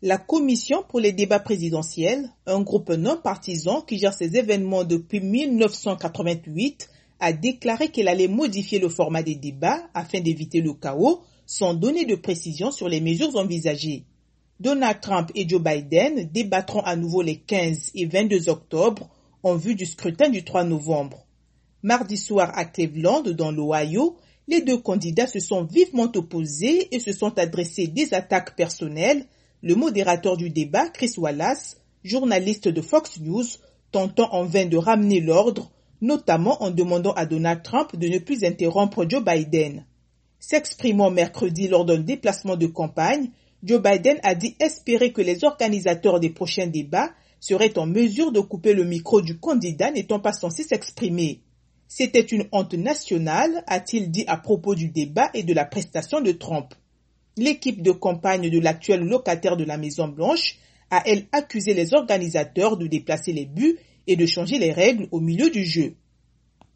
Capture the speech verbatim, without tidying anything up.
La Commission pour les débats présidentiels, un groupe non partisan qui gère ces événements depuis mille neuf cent quatre-vingt-huit, a déclaré qu'elle allait modifier le format des débats afin d'éviter le chaos, sans donner de précision sur les mesures envisagées. Donald Trump et Joe Biden débattront à nouveau les quinze et vingt-deux octobre en vue du scrutin du trois novembre. Mardi soir à Cleveland, dans l'Ohio, les deux candidats se sont vivement opposés et se sont adressés des attaques personnelles. Le modérateur du débat, Chris Wallace, journaliste de Fox News, tentant en vain de ramener l'ordre, notamment en demandant à Donald Trump de ne plus interrompre Joe Biden. S'exprimant mercredi lors d'un déplacement de campagne, Joe Biden a dit espérer que les organisateurs des prochains débats seraient en mesure de couper le micro du candidat n'étant pas censé s'exprimer. C'était une honte nationale, a-t-il dit à propos du débat et de la prestation de Trump. L'équipe de campagne de l'actuel locataire de la Maison-Blanche a, elle, accusé les organisateurs de déplacer les buts et de changer les règles au milieu du jeu.